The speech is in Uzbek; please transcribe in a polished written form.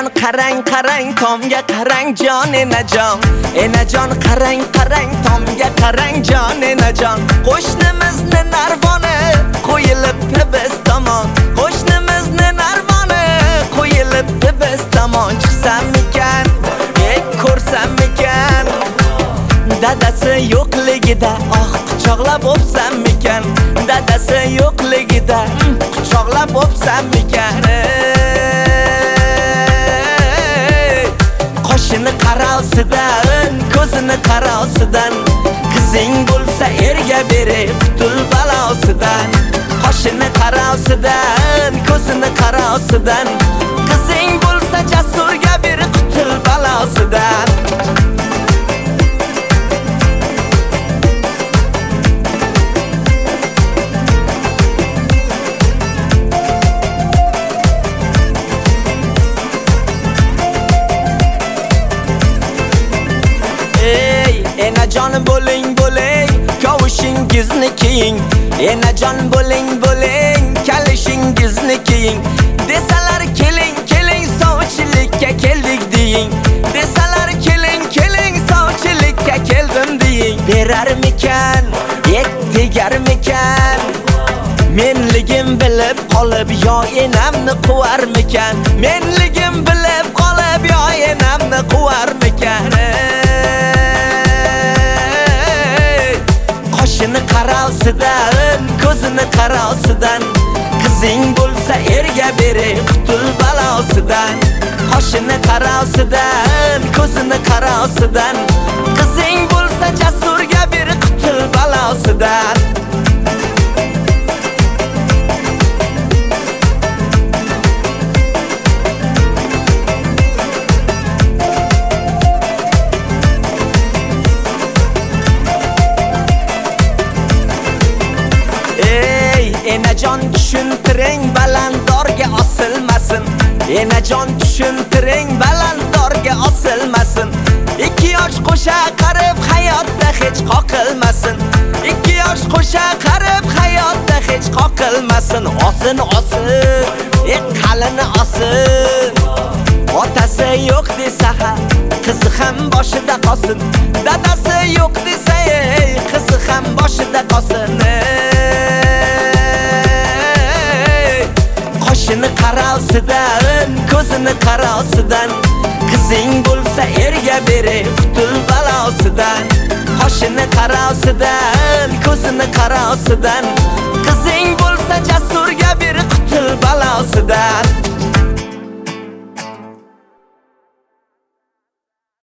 Enajon qarang qarang tomga qarang jon enajon. Enajon qarang qarang tomga qarang jon enajon. Qo'shnimizni narvoni qo'yilibdi biz tomon. Qo'shnimizni narvoni qo'yilibdi biz tomon. Chiqsamikan, ko'rsammikan, dadasi yo'qligida quchoqlab o'psammikan. Dadasi yo'qligida quchoqlab o'psammikan. Qoshini qaralsidan, ko'zini qaralsidan, qizing bo'lsa erga beri qutul balosidan. Qoshini qaralsidan, ko'zini qaralsidan, qizing bo'lsa jasurga beri qutul balosidan. Enajon bo'ling bo'ling, kavushingizni kiying. Enajon bo'ling bo'ling, kalishingizni kiying. Desalar keling keling sovchilikka keldik deying. Desalar keling keling sovchilikka keldim deying. Berarmikan, tegarmikan, menligim bilib qolib yo enamni quvarmikan. Menligim bilib qolib yo enamni quvarmikan. Qoshini qaralsidan, ko'zini qaralsidan, qizing bo'lsa erga beri qutul balosidan. Qoshini qaralsidan, ko'zini qaralsidan, qizing bo'lsa jasurga beri qutul balosidan. Enajon tushuntiring balandorga osilmasin. Enajon tushuntiring balandorga osilmasin. Ikki yosh qo'sha qarib hayotda hech qoqilmasin. Ikki yosh qo'sha qarib hayotda hech qoqilmasin. Osin osin, qalini osin. Otasi yo'q desa, qizi ham boshida qolsin. Dadasi yo'q desa, qizi ham boshida qolsin. Qoshini qaralsidan, ko'zini qaralsidan, qizing bo'lsa erga beri qutul balosidan. Qoshini qaralsidan, ko'zini qaralsidan, qizing bo'lsa jasurga beri